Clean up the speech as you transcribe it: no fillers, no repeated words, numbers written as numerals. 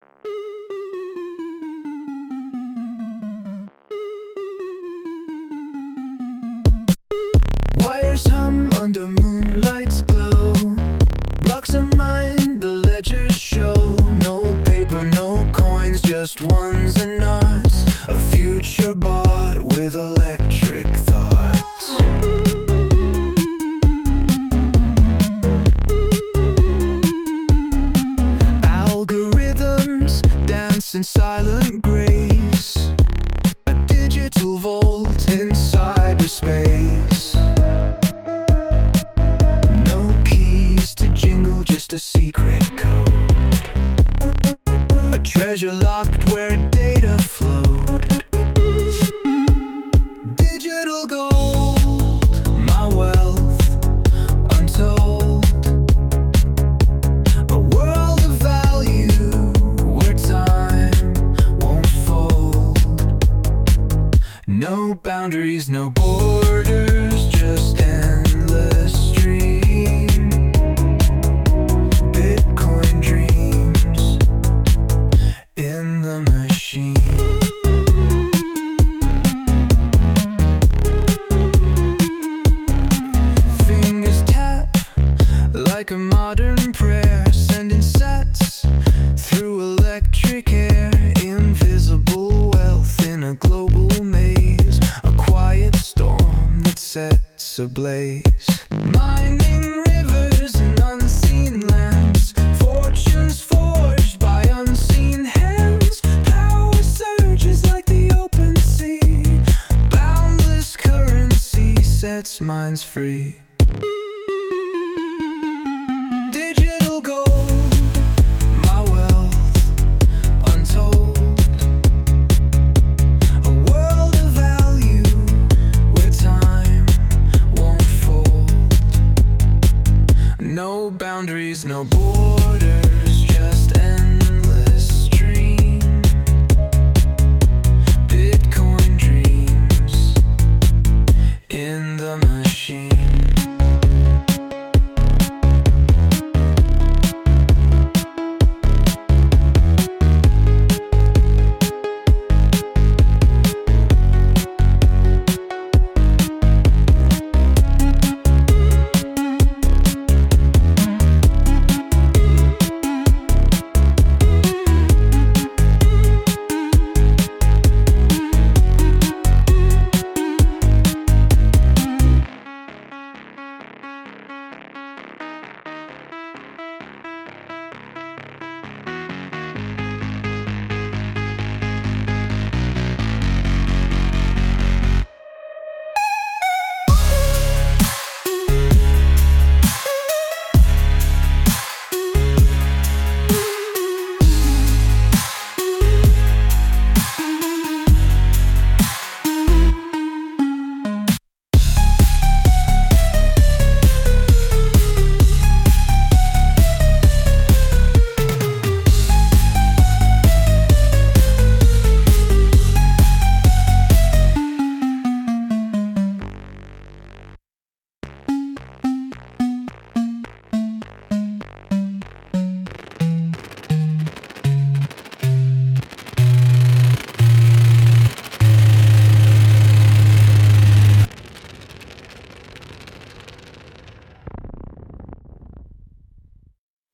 Wires hum under moonlight's glow. Blocks of mine, the ledgers show. No paper, no coins, just ones and knots. A future bought with electric thoughts. Algorithms dance in silent grace. A digital vault in cyberspace. No keys to jingle, just a secret code. A treasure locked where data flowed. Digital gold, my wealth untold. A world of value where time won't fold. No boundaries, no borders, just endless stream. Bitcoin dreams in the machine. Fingers tap like a modern prayer, sending sats through electric air. Invisible wealth in a global maze, a quiet storm that sets ablaze. Mining rivers and unseen lands, fortunes forged by unseen hands. Power surges like the open sea, boundless currency sets minds free.